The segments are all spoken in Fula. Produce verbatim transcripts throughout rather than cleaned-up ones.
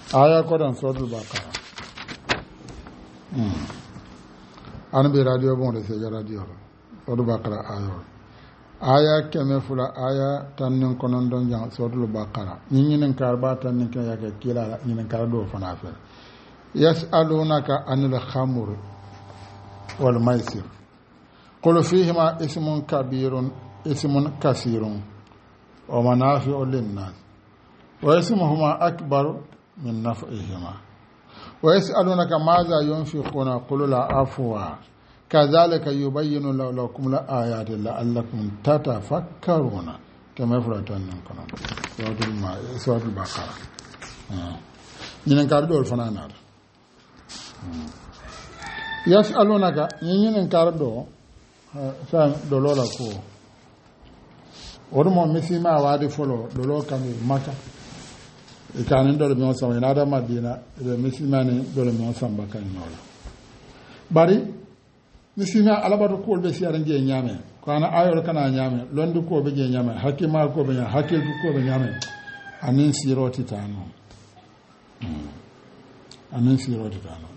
aya ko dan suratul baqara mm an be radio bon de se radio suratul baqara ayo aya keme fula aya tannin konon don jang suratul baqara nyinin karba tannin kan yake kila nyinin kardo fana fe yas'alunaka anil khamr wal maisir qul fihima ismun kabirun ismun kasirun wa manafi'u lin-nas wa ismuhuma akbar min naf'ihima wa yas'alunaka madha yunfiquna qul la afwa kadhalika yubayyinu lakum al-ayati la'allakum tatafakkaruna kama furatan kono suratul ma suratul baqara ñinen kar do fana na yas'alunaka ñinen kar do sa do lola ko ormo misima wadi folo do lo kam maka e kanin do be sama ina da madina be misima ne do le mo samba kan nola bari misima alabatu ko be siara nge nyame ko ana ayol kana nyame londu ko be nge nyame hakima ko be nyame hakil ko be nyame anin siroti tano anin siroti tano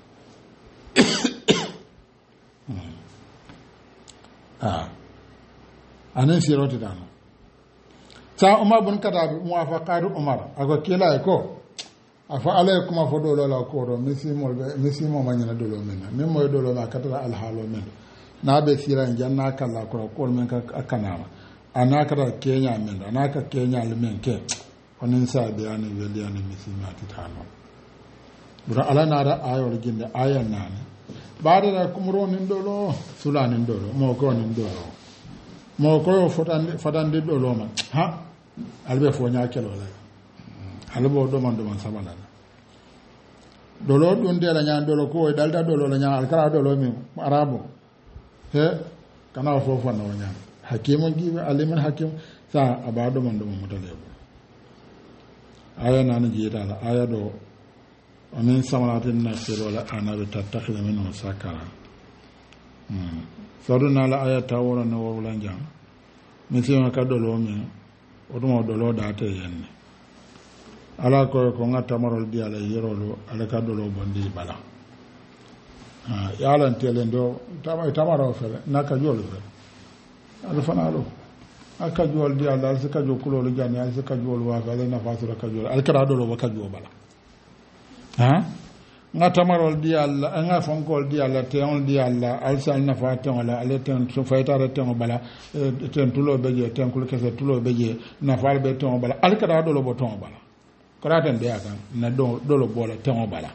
ah anin siroti tano sa umar bun katabi muwafaqatu umar ako kila ko afa alaykum fa do la ko do misimo misimo manyana do lo men men moy do lo ma katala al halo men na be siran janna kala ko ko men ka akana anaka da kenya men anaka kenya le men ke onin sa be ani weli ani misimati tano bura ala na da ayol ginde ayan nane baada da kumro nin do lo sulanin do lo mo ko nin do lo mo ko fotande fotande do lo ma ha albe fo nya kelo la albo do man do man sabala do lo dun de la nya do lo ko dalda do lo la nya alkara do lo mi arabo he kana fo fo no nya hakimun gibe aliman hakim sa abado man do man mutale aya nan jita la aya do amin samalatin nasir wala ana bi tattakhidha minhu sakara hmm saduna la aya tawara no wala jam misima ka do lo mi odumo do lo date yenne ala ko ko ngata marol di ala yerolo ala ka do lo bondi bala ah yalan telen do tama tamaro fele naka jolo fele ala fanalo aka jol di ala se ka jokulo lo jani ala se ka jol wa fele na fasura ka jol ala ka do lo ka jol bala ha ngata marol di alla nga fonkol di alla teon di alla alsal na fa teon la ale ten so faytare teon bala ten tulo beje ten kul kese tulo beje na fal be teon bala al kada do lo bo teon bala kora ten de aka na do do lo bola teon bala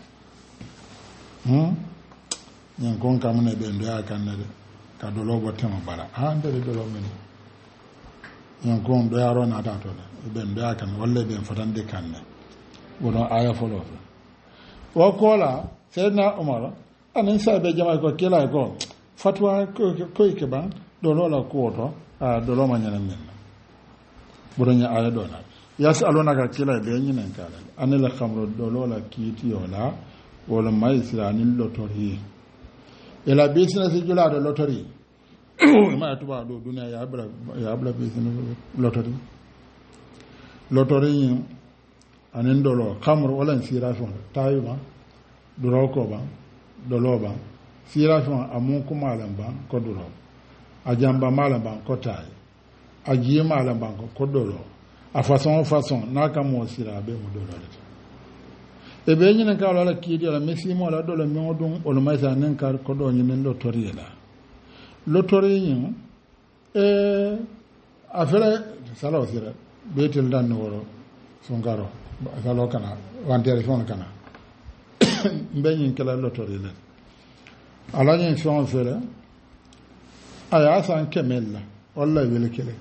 hm nyen kon kam ne be ndo aka na de ka do lo bo teon bala ha ndere do lo men nyen kon do yaro na ta to be ndo aka walla be fatande kanne wono aya folo wa kola sayyidina umar anin sabe jama ko kila ko fatwa ko ko ke ban do lola ko to a do lo manyana men buronya aya do na yasaluna ka kila be nyinen kala anila khamru do lola kiti yola wala mai siranin lotori ila business jula do lotori ma tuba do dunya ya bra ya bra business lotori lotori anin dolo khamru wala sirafon tayuma duro ko ba dolo ba sirafon amun kuma malam ba ko duro ajamba malam ba ko tay ajiye malam ba ko dolo a façon façon naka mo sirabe mo dolo le e be nyina ka wala kidi la mesi mo la dolo mi odun o ma sa nen kar ko do nyinen do toriela lo toriyin e afere sala sira betel dan woro songaro salo kana wantere fon kana mbenyin kala lotori le ala nyin fon fere aya san kemella wallahi wele kele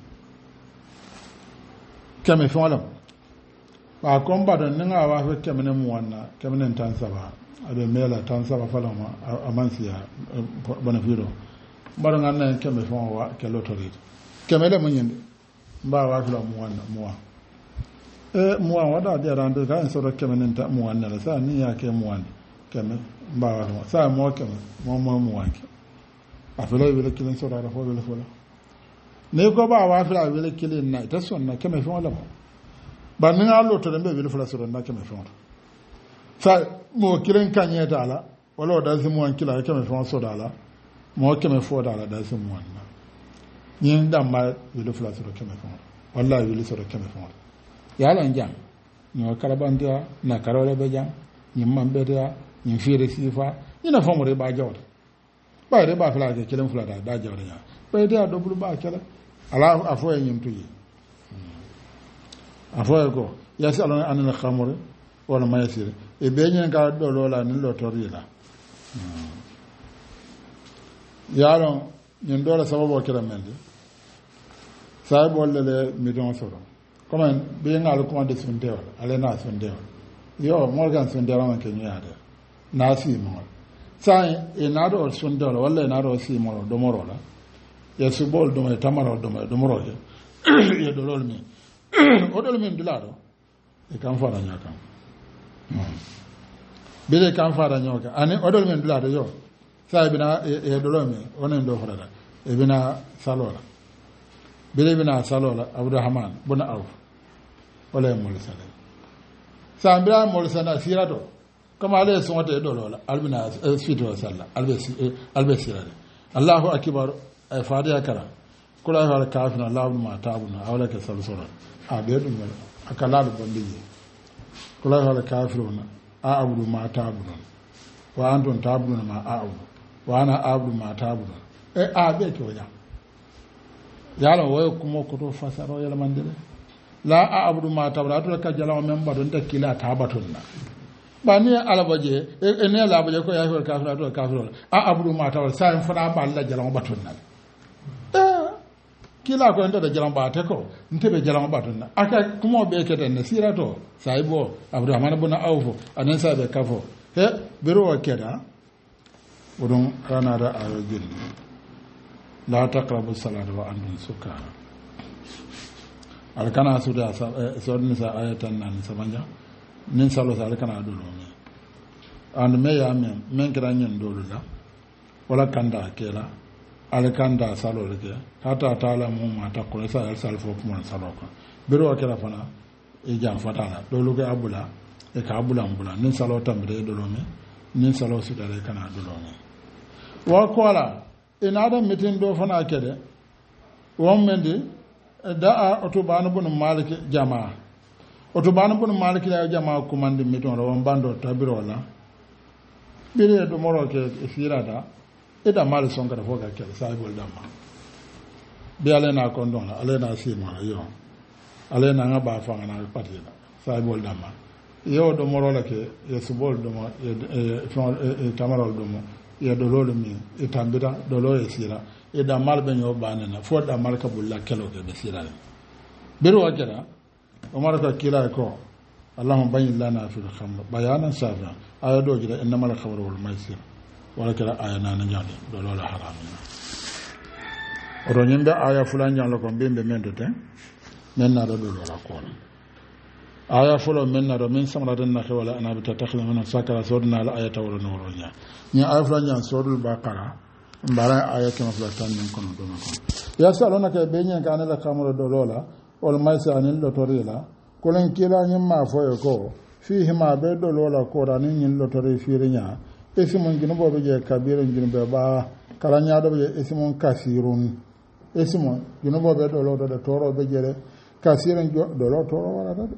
keme fon la ba komba don nga wa fe kemene mu wanna kemene tan saba abe mela tan saba fala ma amansiya bonafiro baro nganna keme fon wa ke lotori kemele mu nyinde ba wa fala mu wanna mu wa e muwan wada da rande ka en soro kemenen ta muwan na sa ni ya ke muwan keme ba wa sa mo keme mo mo muwan ke afela wele kilen soro ra fo wele fo la ne ko ba wa afela wele kilen na ta sonna keme fo la ba ni nga lo to be wele fo la soro na keme fo sa mo kilen kanye dala wala da zimu an kila keme fon so dala mo keme fo dala da zimu an yin dan ma yulu fla so keme fon wallahi yulu so keme fon yala njang no karabandia na karole be jang yin mambe dia yin fire sifa ina fon re ba jawda ba re ba fla ke kilen fla da da jawda ya ba dia do bulu ba kala ala afo yin tuyi afo ko yasaluna anil khamr wala maysir e be nyen ka do lola ni lo torila yaron nyen do la sababo kira mende sai bolle le mi don soro comme be ngal ko de sundewa ale na sundewa yo morgan sundewa man ke nyaade na si mo sai e na do sundewa wala na do si mo do morola ya subol do me tamaro do me do moroje ye do lol mi o do mi dilado e kan fara nyakam bile kan fara nyoka ani odol men dulata yo sai bina e dolo me onen do fara e bina salola bile bina salola abdurrahman buna auf wala mol sala sa bina mol sala sirato kama ale sonte dolola albina fito sala albesi albesi Allahu akbar ay fadiya kara kula fara kafina Allahu ma tabuna awla ka salsura a be dum akala do bondiji kula fara kafiruna a abudu ma tabudun wa antum tabudun ma a'budu wa ana abudu ma tabudun e a be to ya yala wayo kuma ko to fasaro yala mandele la a abudu ma tabudun to ka jalaw men badon ta kila tabatun na ba ni alabaje e ne alabaje ko ya fara kafira to kafiro a abudu ma tabudun sai fara ba Allah jalaw batun na kila ko ndo jalan ba te ko ntebe jalan ba tunna aka kuma be ke den sira to saibo abdurrahman ibn auf anan sa be kafo he biro wakeda udun kana da ayojin la taqrabu salata wa antum sukara alkana suda so ni sa ayatan nan sabanja nin salo sa alkana dolo me and me ya men men kranyen dolo la wala kanda kela alkanda salo reke hata taala mu mata ko sa al salfo ko mon salo ko biro kala fana e jam fatala do lu ga abula e ka abula mbula nin salo tambe do lo me nin salo su dare kana do lo me wa kola ina da mitin do fana kede won mende da otobanu bun malik jamaa otobanu bun malik la jamaa ko mande miton ro won bando tabiro la bire do moro ke firada ida mali songa da foga kel sai bol damma bi ale na ko don ale na si ma yo ale na nga ba fa na pati la sai bol damma yo do moro la ke ye subol do mo e e tamarol do mo ye do lolo mi e tambita do lo e sira e da mal be nyo bana na fo da mal ka bulla kelo ke be sira biru wajara umar ka kila ko allahumma bayyin lana fil khamr bayanan safa ayado jira innamal khamru wal maisir wala kala aya nana nyaade do lola haramina odo nyimbe aya fulan nyalo ko bimbe mendote men na do do lola ko aya fulo men na do min samra den na wala ana bi tatakhle min sakara sodna al ayata wala noro nya nya aya fulan nya sodul baqara mbara aya kama fulatan min kono do ko ya salona ke be nyen kana la kamro do lola wal maisa anil lotorila kolen kila nyimma foyo ko fihi ma be do lola ko ranin nyin lotori firinya esimun junubo be je kabirin junube ba kalanya do be esimun kasirun esimun junubo be do lo do toro be jere kasirin do lo toro wala do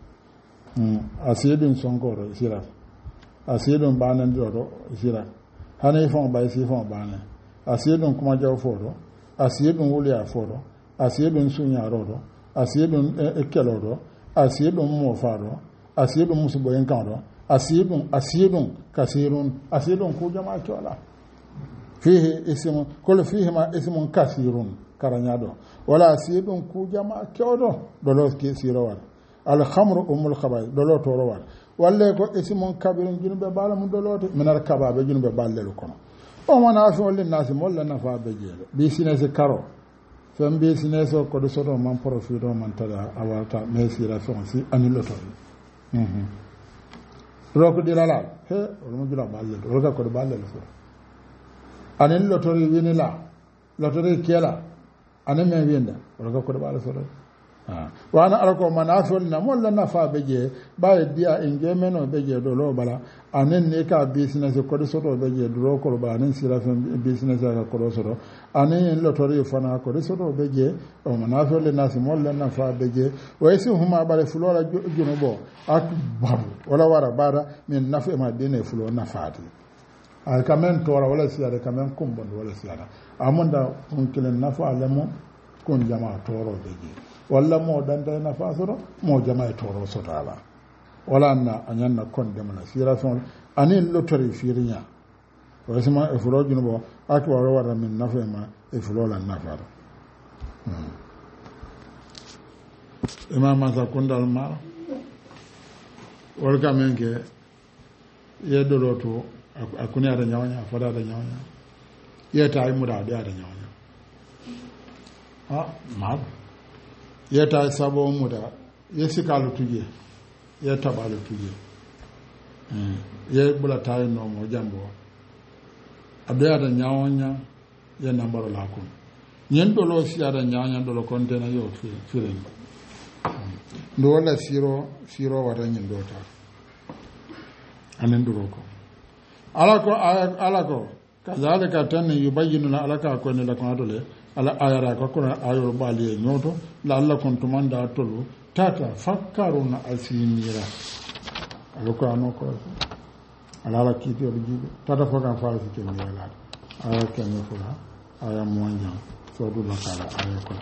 mm asidun songoro sira asidun banan do do sira hanay fon bay si fon banan asidun kuma jaw fodo asidun wuli a fodo asidun sunya rodo asidun ekelo asidun mo faro asidun musubo en kando asidun asidun kasirun asidun ku jama kyola fihi ismun kullu fihi ma ismun kasirun karanyado wala asidun ku jama kyodo dolo ke sirawal al khamru umul khabay dolo torowal walle ko ismun kabirun junube bala mun dolo to minar kababe junube ballelu kono o wana fi wal nas molla nafa be jelo bi sinese karo fam bi sineso ko do soto man profito man tada awata mesira fon si aniloto mhm roko dilala he o mo jula balle do ga ko do balle so anen lotori winila lotori kela anen men winda o ga ko do balle so wana alako manafol na molla nafa beje baye dia enjoyment o beje do lo bala anen ne ka business ko do soto beje do ko ba anen sira business ka ko do soto anen lo tori fana ko do soto beje o manafol le nas molla nafa beje waysi huma bare fulola junubo akbar wala wara bara min nafa ma dine fulo nafati al kamen tora wala siyada kamen kumbon wala siyada amunda on kilen nafa alamo kun jama toro beje walla mo danta na fasoro mo jama'a toro sotala wala na anyanna kon de mana sira son anin lotori firinya wasma e fulo junubo akwa wara min nafa ma e fulo la nafa imam masa kundal ma wala kamenke yedoro to akuni ada nyawanya fada ada nyawanya yeta ay muda ada nyawanya ha ma yeta sabo muda yesi kalu tuje yeta balu tuje mm ye bula tay no mo jambo abya da nyawonya ye nambaro la ko nyen do lo si ada nyawonya do lo kontena yo fi firen ndo wala siro siro wata nyen do ta anen do ko alako alako kazalika tan yubayyinu alaka ko ne la ko adole ala ayara ko ko ayol bali e nyoto la alla kon tumanda tolu tata fakkaruna asimira alako anoko ala la kiti o jibe tata fokan faasi ke mi ala aya kenyo fula aya monja so du la kala aya ko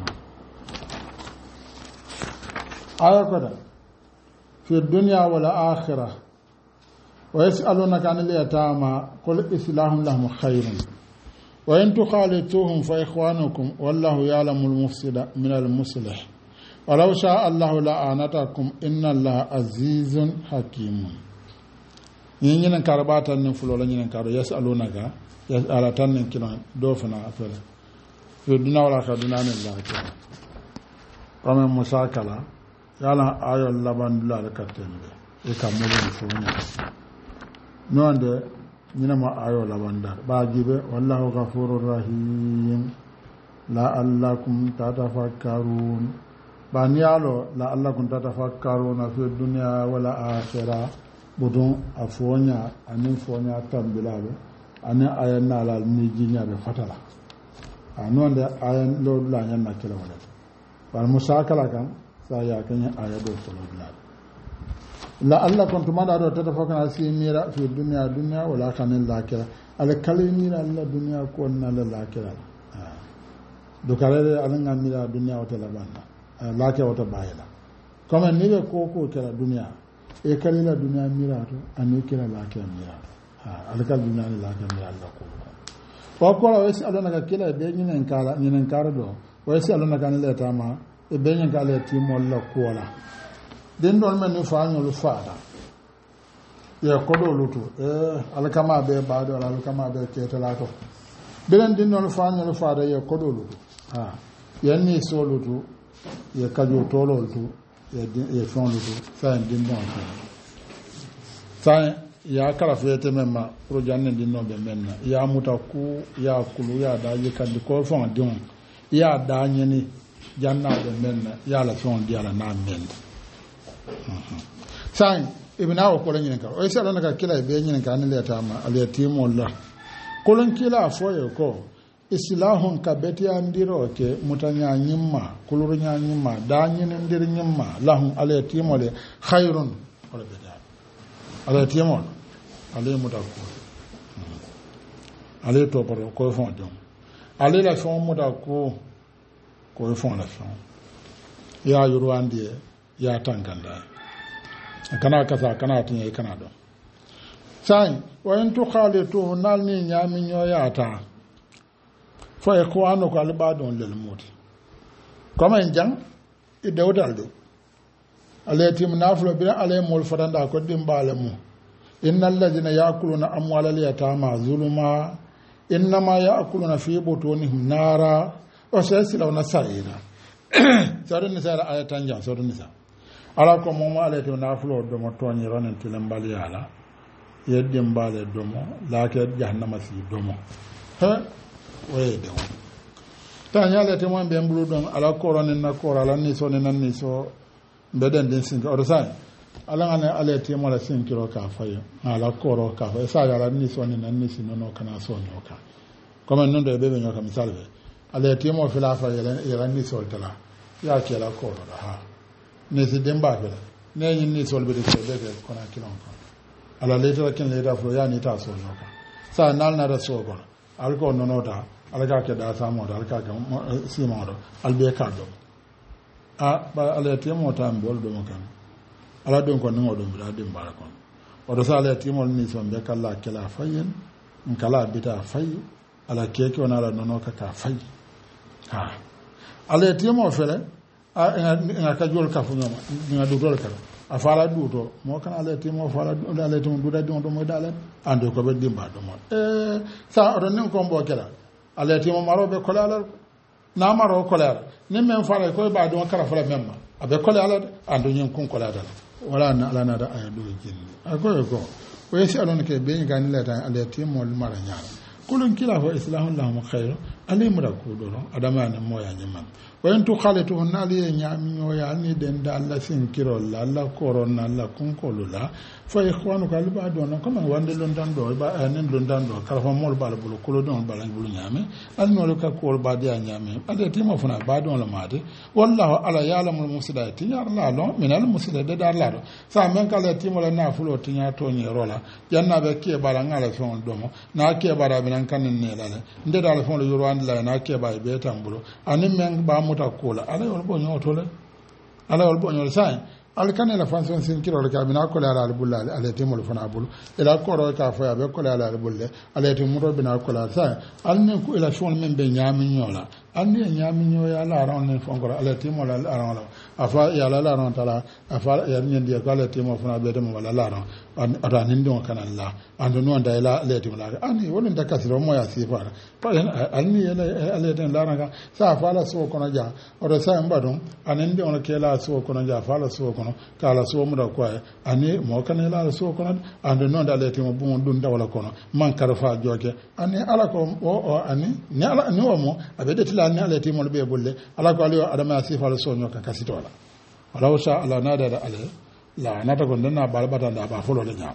aya ko da fi dunya wal akhirah wa yas'alunaka anil yatama qul islahum lahum khairun وإن تخالطوهم فإخوانكم والله يعلم المفسد من المصلح ولو شاء الله لأعنتكم إن الله عزيز حكيم ñinen karba tan nin fulo la ñinen karo yasalunaka yasala tan nin kino do fana afele fi duna wala ka duna ne la ko comme musakala yala ayo laban la ka tembe e ka mo ni funya nonde ñinama ayo labandar ɓajiɓe wallahu gafurur rahim la allakum tatafakkarun ɓaniyalo la allakum tatafakkaruna fi dunia wala akhira ɓoton a foña anin foña tambilaɓe anin ayannalal ni jiñaɓe fatala a nonde ayan lowɗula ñanna kila walet bar musakala kan sa yakañe aya ɗo folodulaɓe la alla kontumada do tata fokana si mira fi dunya dunya wala kanil lakira ala kalimira alla dunya ko na la lakira do kare ala ngamira dunya wata la banna lakira wata bayila comme ni be ko ko kala dunya e kalila dunya mira to ani kala lakira mira ala kal dunya ni lakira mira alla ko ko ko la wesi ala naka kila be nyinen kala nyinen kara do wesi ala naka ni leta ma e be nyen kala ti molla ko la den don men fa nyolu faada ye kodo lutu eh alkama be baado alkama be ketala to belen den don fa nyolu faada ye kodo lutu ha yanni so lutu ye kajo tolo lutu ye ye fon lutu fa den don fa ya kala fete memma pro janne din no be menna ya muta ku ya kulu ya da ye kandi ko fon din ya da nyeni janna be menna ya la fon dia la na menna sai ibn awo ko lanyin ka o sai lana ka kila be nyin ka ne leta ma aliyatimu allah kolon kila foye ko islahun ka beti andiro ke mutanya nyimma kuluru nya nyimma da nyin ndir nyimma lahum aliyatimu le khairun wala beda aliyatimu ale mutako ale to paro ko fon don ale la fon mutako ko fon la fon ya yuru andie ya tanganda kana kasa kana tinye kana do sai wa in tukhalitu nalni nyami nyoyata fa ikhwanu kal badon lil mut kama njang e dawdalde alati munaflo bi alay mul faranda ko dimbale mu innal ladina yaakuluna amwalal yatama zuluma innama yaakuluna fi butunihim nara wa sayaslawna sa'ira sura nisa ayatan jan sura nisa ala ko momo ala to nafulo do mo toni ronen tilen bali ala yeddim bale do mo la ke jahannama si do mo he way de sa nyale te mo be mbulu don ala korone na kora ala ni so ne nan ni so beden din sin o sa ala ngane ala te mo la sin kilo ka fayo ala koro ka fa sa ala ni so ne nan ni sin no kana so nyoka comme non de be be nyoka misal be ala te mo fila fa yela yela ni so tala ya ke la koro ha ne si demba be ne yin ni so be de be be kona kilon ko ala le ta ken le da flo ya ni ta so nyoka sa nal na da so ko al ko no no da alaka ke da samu da alaka ke sima do albe ka do a ba ala te mo ta mbol do makan ala don ko ngo do bla dim bara kon o do sa ala te mo ni so be kala kala fayen kala bita fay ala ke ke ona la nono ka ka fay ha ala te mo fele a nga ka jol ka fu nyoma nga do dol ka a fala du to mo kan ala te mo fala ala te mo du da do mo dalen ande ko be dim ba do mo e sa o do nin ko mbo kala ala ti mo maro be kolala na maro kolala ni men fara ko ba do kara fara memma abe kolala ando nyen kun kolala wala na ala na da ay do jinni akoy ko o yesi alon ke be ngi ganila ta ala ti mo mara nyaara kulun kila fa islahu lahum khair ali mura ko do adama na moya nyama wa entu khalitu nali nyami nyoya ni den da alla sin kiro la alla korona la kun kolula fa ikhwanu kal ba do na kama wande lon dan do ba anen lon dan do kala fa mol bala bulu kulo don bala bulu nyame al no ka kol ba dia nyame ade timo funa ba don la made wallahu ala ya'lamul mufsidati ya la lo min al mufsidati da la do sa men kala timo la na fulo tinya to ni rola janna be ke bala ngala fon do mo na ke bara binan kanin ne la nde dal fon lo yoro and la na ke ba be tambulo anin men ba muta kola ala wol bo nyoto le ala wol bo nyoto sai al kanela fanson sin kilo le kabina ko la ala bulla ala temol fana bulu ila ko ro ka fa be ko la ala bulle ala temuro bina ko la sai al ne ko ila shon men be nyami nyola an ne nyami nyoya la ron ne fon ko ala temol ala ron afa ya la la ron tala afa ya nyen dia ko ala temol fana be dem wala la ron ata nin don kana la ando non da ila ala temol la ani wonin da kasiro mo ya si fara pa al ni ala den la ron sa fa la so ko na ja o do sa mbadon anen don ke la so ko na ja fa la so ko kala so mu da kwa ani mo kan la so ko ando non da le timo bu dun da wala kono man karfa joke ani ala ko o o ani ni ala ni o mo abede tila ni ala timo be bulle ala ko ali adama sifa la so nyoka kasitola wala usha ala nada da ale la nata ko na balbata da ba folo le nya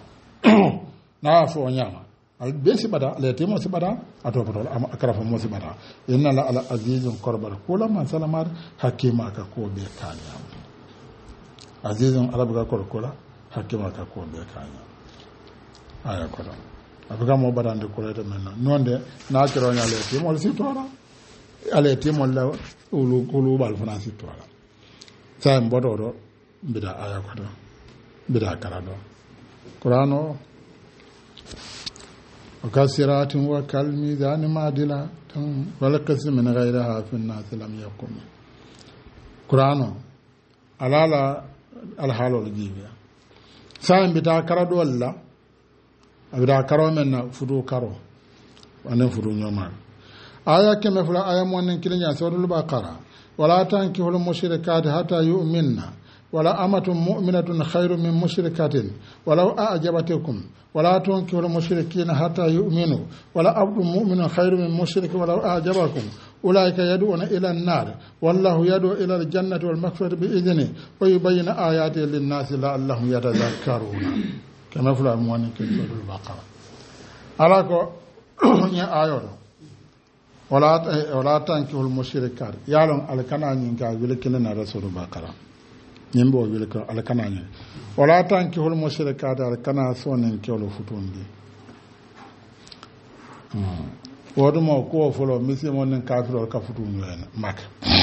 na fo nyama al besi bada le timo si bada ato patol am akara fa mo si bada inna la ala azizun qarbar kula man salamar hakima ka ko be kanya azizun arabuga kolokola hakima ka ko be kanya aya ko don abuga mo badande ko rete men nonde na kiro nya le ti mo si tora ale ti mo la ulu ulu bal fana si tora sa mbodo do bida aya ko don bida karado qur'ano وكسرات وكالميزان معدلة ولقسم من غيرها في الناس لم يقم قرآن على الحال الجيبية سائم بتاع كرد ولا بتاع كرو من فدو كرو وأنا فدو نيومان آية كم فلا آية موانن كلنا سورة البقرة ولا تنكحوا المشركات حتى يؤمنن ولا أمة مؤمنة خير من مشركة ولو أعجبتكم ولا تنكحوا المشركين حتى يؤمنوا ولا عبد مؤمن خير من مشرك ولو أعجبكم أولئك يدعون إلى النار والله يدعو إلى الجنة والمغفرة بإذنه ويبين آياته للناس لعلهم يتذكرون كما في الأموان كتاب البقرة ألاكو يا آيات ولا ولا تنكحوا المشركات يعلم على كنا نينكا ولكننا رسول البقرة nyimbo wile ko alkana nyi wala tanki hol mushrikata alkana sonen kelo futundi mm wodumo ko folo misi monen kafiro ka futundu en mak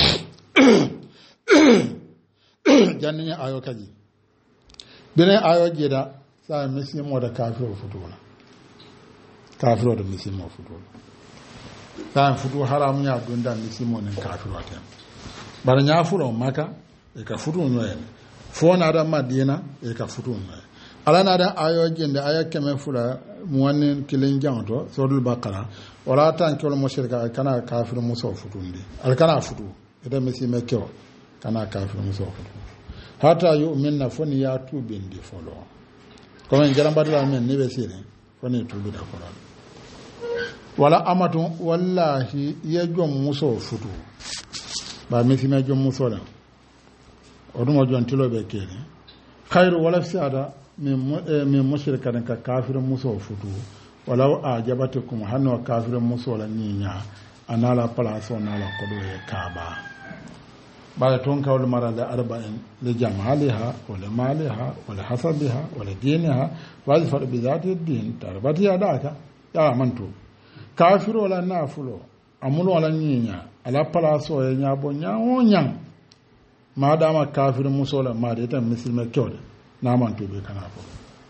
janni ayo kaji bene ayo jeda sa misi mo da kafiro futuna kafiro da misi mo futuna sa futu haram nya dunda misi monen kafiro atem bar nya fulo maka e ka futu nyoyen fo na da madina e ka futu nyoyen ala na da ayo jende aya keme fula muwannen kilin janto sodul bakara wala tan kelo mushrika kana kafir muso futundi al kana futu ida mesi mekyo kana kafir muso futu hata yu'minna foni ya tubindi folo ko en jaram badala men ni be sire foni tubi da ko wala amatu wallahi ya jom muso futu ba misime jom musola odumo jon tiloɓe keene hayru wala sada min min mushrikanen ka kafire muso futu walaw a jabatikum hanno kafire musola ñiña anala place o nala koɗo e kaaba ɓaɗa toon kawle marade arba'in li jamaliha wala maliha wala hasabiha wala diniha waji faɗo bi zati din tarbati yaɗaka ƴawa manto kafiro wala nafulo amulo wala ñiña ala place o e ñabo ñawo ñang madama kafir musola made tan misilme kewde namantoɓe kana fo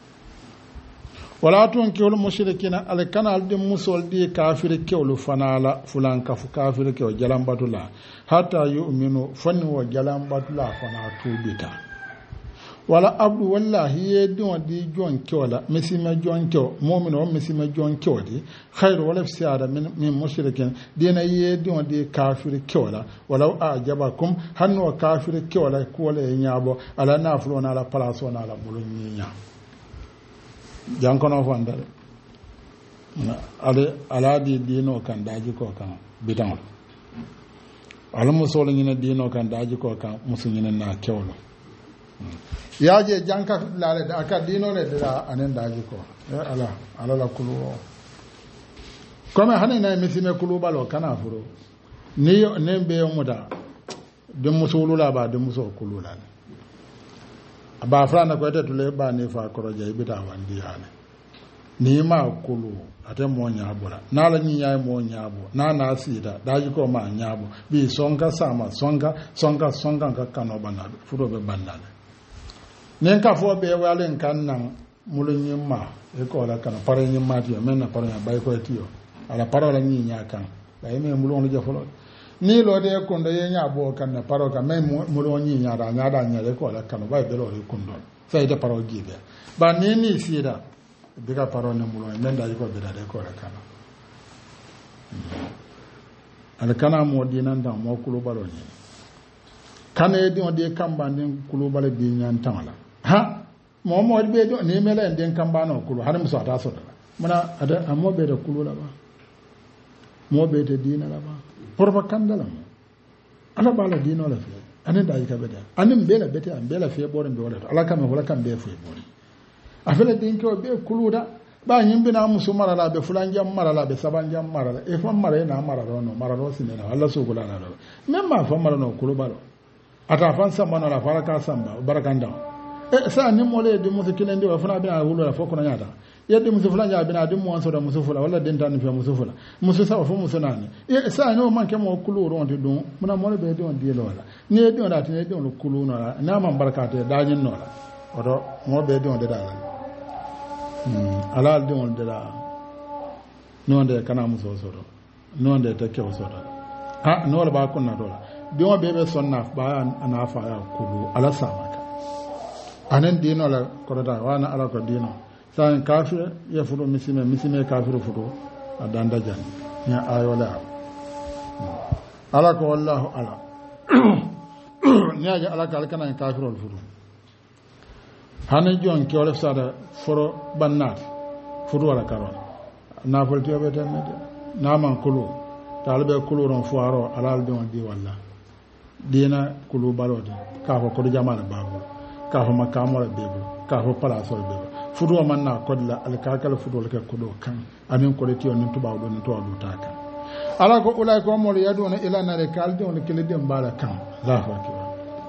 wala toon kewlo mushrikina ala kanal ɗin musol ɗi kafir kewlu fanala fulan kafu kafir kew jalambatula hatta yuminu fanni wo jalambatula fana tuɓita wala abdu wallahi yeddi on ɗi jon kewla misime jon kew momin o misime jon kewdi hayru wala siada min min mushrikin dina yeddi on ɗi kafir kewla walaw a jabakum hanno kafir kewla kuwala e ñaabo ala nafulo na ala place o na ala ɓolo ñiña jankono fondare ala ala di dino kan daji ko kan bidan ala musolo ñina dino kan daji ko kan musu ñina na kewlo yaje janka laale da aka dino le da anen daji ko ala ala la kulu comme hanen na misime kulu balo kana furo ni ne be muda de musulu la ba de muso kulu la ba frana ko ete tule ba ne fa koro jay bita wandi hane ni ma kulu ate mo nyabura na la nyi yay mo nyabo na na sida daji ko ma nyabo bi songa sama songa songa songa ka kano banado furo be bandale nen ka fo be walen kan nan mulun ma e ko la kan pare nyi ma ti men na pare ya bay ko tiyo ala parola nyi nya kan bay me mulun lo jafolo ni lo de ko ndo ye nya bo kan na paro ka me mulun nyi nya da nya da nya de ko la kan bay be lo ri kundo sai de paro gibe ba ni ni sida be ka paro ne mulun men da ko be da de ko la kan ala kana mo dinan da mo kulo balo ni kan e di on de kamba nin kulo balo bi nyan tamala ha mo mo be do ni mele den kamba no kulo har muso ata so da muna ada amo be da kulo la ba mo be te dina la ba porba kandala mo ala bala dino la fe anen da yika be da anen be la bete an be la fe boren be wala ala kam wala kam be fe boren afele din ko be kulo da ba nyimbi na muso mara la be fulan jam mara la be saban jam mara la e fam mara na mara ro no mara ro sinena alla so kula na ro memma fam mara no kulo balo ata fan samba na la faraka samba barakanda e sa ni mole de muso kilende wa fana bina wulo la foko na nyata yedde muso fulanja bina de mo anso da muso fula wala den tan fi muso fula muso sa fo muso nani e sa no man ke mo kulu ro on dum muna mole be de on di lola ni de on ati ne de on kulu no la na man barakate da nyin no la odo mo be de on de da la hmm ala de on de la non de kana muso so do non de te ke so do ha no la ba kun na do la de on be be sonna ba ana fa ya kulu ala sama anen dino la korota wana ala ko dino san kafir ya fudo misime misime kafir fudo adanda jan ya ayola ala ko wallahu ala nyaaje ala kal kana kafirol fudo hanen jon ke wala sada foro bannat fudo wala karon na folti obe tan na man kulu talbe kulu ron fuaro ala don di walla dina kulu balode ka ko ko jamal babu ka ho makamora bebo ka ho palaso bebo fudo man na kodla al kakal fudo ke kodo kan amin ko leti on tuba do to do taka ala ko ulai ko mo yaduna ila na rekal de on kele dem bala kan Allahu akbar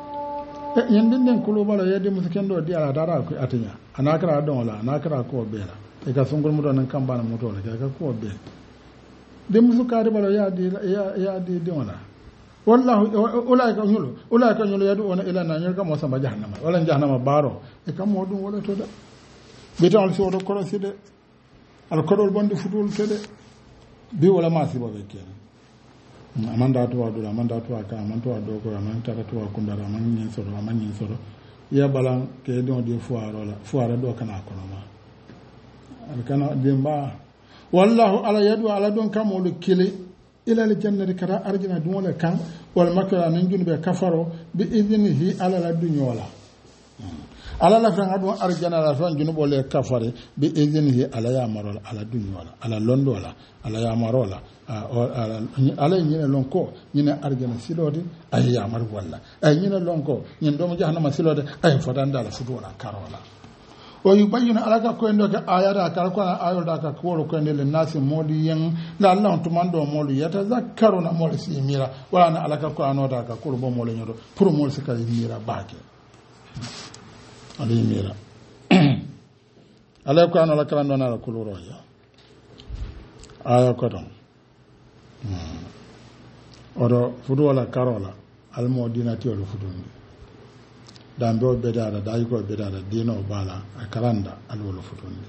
e yendin den kulo bala yedi muskendo di ala dara ko atinya anakara don wala anakara ko bela e ka sungul mu don kan bana moto le ka ko be de musukari bala ya di ya ya di de wala wallahu ulaika nyulo ulaika nyulo yadu ona ila na nyaka mo samba jahannama wala jahannama baro e kam modum wala to da bital so do ko side al kodol bonde futul tede bi wala masi bo be ken amanda to wadu amanda to aka amanda to do ko amanda to ko kundara man nyin so do man nyin so do ya balan ke don de fuaro la fuara do kana ko ma al kana demba wallahu ala yadu ala don kam o kile ila al jannati kara arjina dumole kan wal makra nan junbe kafaro bi idnihi ala la dunyola ala la fanga do arjana la fanga junubo le kafare bi iznihi ala ya marol ala dunyola ala londola ala ya marola ala ñine lon ko ñine arjana silode ay ya mar walla ay ñine lon ko ñin do mo jahannama silode ay fotanda la fudu wala karola o yubayyinu alaka ko endo ka ayata kala ko ayol da ka ko ko ende le nasi modi yen la Allah to mando molu yata zakkaruna mol si mira wala na alaka ko anota ka ko bo mol nyodo pour mol si ka mira baake ali mira ala ko anola kala ndona la kuluro ya aya ko don odo fudu wala karola al modinati o fudu dambe o bedada dayi ko bedada dino bala a karanda alwolo futunde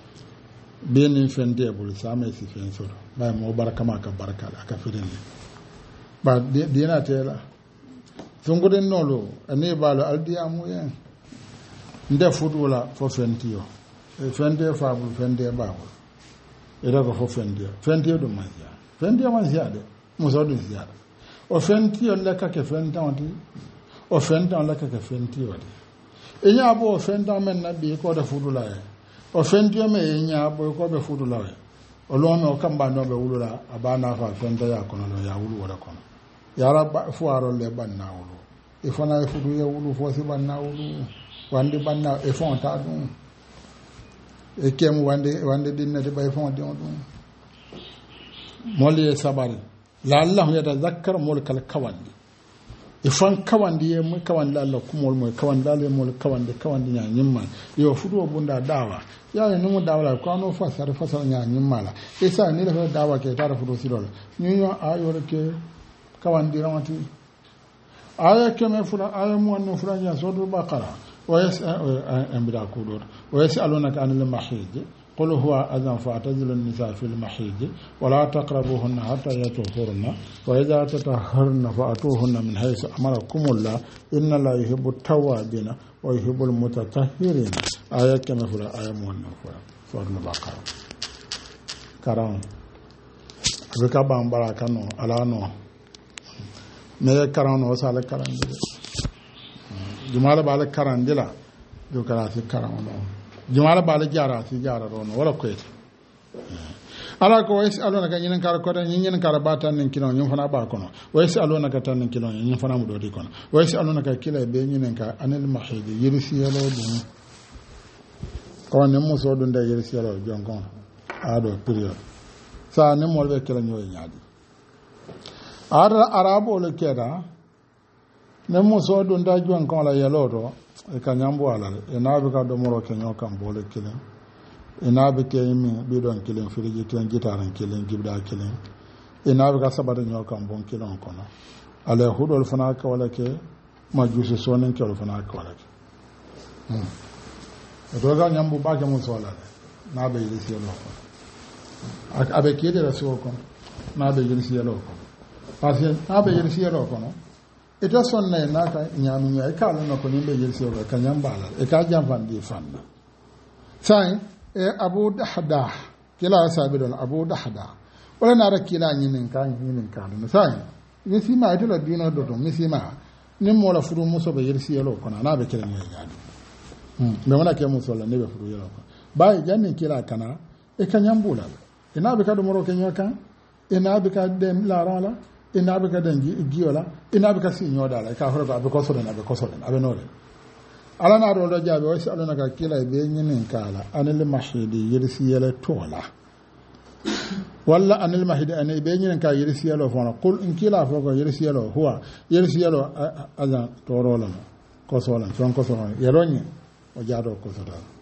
benin fende bul sama si fen soro bay mo baraka ma ka baraka aka firinde ba dina tela tungude nolo ani balo aldi amu yen nde futula fo fentiyo e fende fa bul fende bawo e dago fo fende fende do manja fende manja de mo so do ziara o fentiyo le ka ke fenta onti o fenta la ka fenti wadi e nya bo fenta men na bi ko da fudula e o fenti me e nya bo ko be fudula e o lo me o kamba no be wulula abana fa fenta ya kono no ya wulu wala kono ya ra fu aro le banna wulu e fona e fudu ya wulu fo si banna wulu wande banna e fonta dum e kem wande wande dinna de bay fon de on dum moli e sabari la allah yatazakkar mol kal kawandi ifan kawandi ye mu kawandi Allah kumol mu kawandi Allah mu kawandi kawandi nya nyimma yo fudu bunda dawa ya ne mu dawa ko no fa sar fa sar nya nyimma la isa ni la dawa ke tara fudu sirola nyuyo ayo ke kawandi rawati aya ke me fura aya mu no fura nya sodu baqara wa yas'a ambida kudur wa yas'alunaka anil mahid قل هو أذن فاعتزلوا النساء في المحيض ولا تقربوهن حتى يطهرن وإذا تطهرن فأتوهن من حيث أمركم الله إن الله يحب التوابين ويحب المتطهرين آية كما في الآية مؤنثة سورة البقرة كرام بك بام براكانو على نو مي كرام وسال كرام جمال بالك كرام دلا جو كراسي كرام نو jumala bala jara si jara rono wala ko eti ala ko waysi alona ka nyinen kara ko tan nyinen kara batan nin kilo nyum fana ba kono waysi alona ka tan nin kilo nyum fana mu dodi kono waysi alona ka kila be nyinen ka anil mahid yirsi yalo dum ko ne mo so dum de yirsi yalo jonkon ado period sa ne mo be kila nyoy nyaadi ara arabo le keda ne mo so dum da jonkon la yalo do e ka nyambo ala e nabe ka do moro ke nyokan bole kilen e nabe ke mi bi don kilen firiji ten gitaran kilen gibda kilen e nabe ka sabata nyokan bon kilen kono ala hudol fana ka wala ke majusu sonen ke wala fana ka wala ke hmm e do ga nyambo ba ke mo so ala nabe yi si lo ko abe ke de rasul ko nabe yi si lo ko parce nabe yi si lo ko no ita sonne naka nyami nya e kala no ko nimbe yelsi o ka nyambala e ka jamfan di fanna sai e abu dahda kila sabidon abu dahda wala na rakila nyinin kan nyinin kan no sai ni sima ito la dino do do mi sima ni mo la furu muso be yelsi yelo ko na be kila nya nyadi hmm be wona ke muso la ne be furu yelo ko bai janni kila kana e ka nyambula ina be ka do moro ke nyoka ina be ka dem la rala ina be ka den giola ina be ka si nyoda la ka horo be ko so den abe ko so den abe no den ala na do do jabe o si ala na ka kila be nyinin kala anil mahidi yirsi yele tola walla anil mahidi an be nyinin ka yirsi yelo fona qul in kila fo ko yirsi yelo huwa yirsi yelo azan torola ko so lan son ko so yelo nyi o jado ko so dal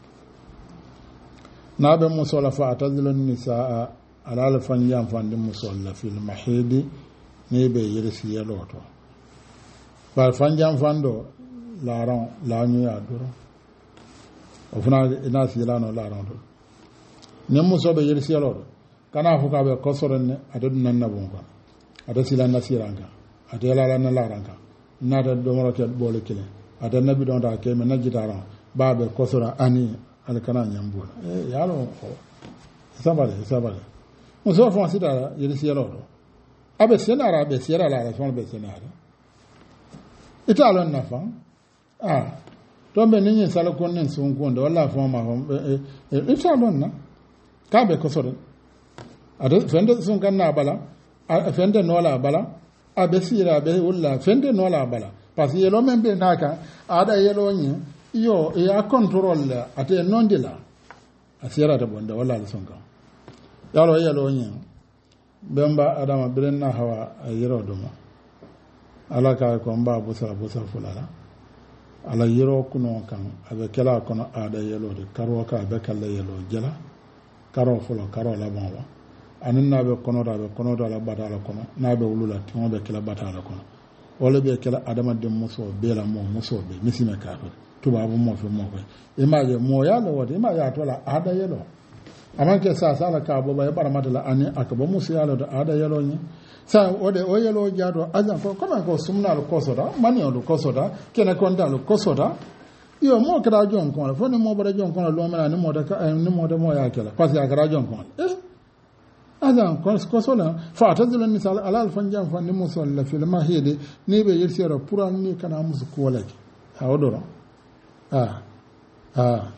na be musola fa atazilun nisaa ala al fanjam fandi musola fil mahidi ne be yirsi yelo to ba fanjam fando laran lanyu ya duro o funa ina si lano laran do ne muso be yirsi yelo kana fu ka be kosoron ne adadu nan nabun ko ada silan nasiranga ada la lan laranka na da do mo ke bole kile ada nabi don da ke me najitaran ba be kosora ani al kana nyambu e yalo ko sabale sabale muso fon sita yirsi yelo do abe senara be sera la la son be senara italon na fan ah tombe ni sala kon nen sun ko ndo walla fo ma e e ta don na ka be ko so ado fende sun kan na bala fende no la bala abe sira be wala fende no la bala parce que yelo men be naka ada yelo nyi yo e a control ate non di la asira ta bonda wala sun kan yalo yelo nyi bemba adama birenna hawa yero duma ala ka ko mba busa busa fulala ala yero kuno kan abe kala kono ada yelo de karo ka be kala yelo jela karo fulo karo la bonwa anin na be kono da be kono da la batala kono na be wulula timo be kala batala kono wala be kala adama de muso be la mo muso be misime ka to tuba bu mo fe mo ko imaje mo ya lo wode imaje atola ada yelo amanke sa sala ka bo ba bara madala ani akaba muso ya lo da ada yelo ni sa ode o yelo jado azan ko kama ko sumna lo kosoda mani lo kosoda kena konda lo kosoda yo mo kra jon ko fo ni mo bara jon ko lo mena ni mo da ka ni mo da mo ya kala parce ya kra jon ko eh azan ko kosola fa tazil misal ala al fanjan fa ni muso la fil mahidi ni be yirsira puran ni kana musu ko laki ha odoro ah ah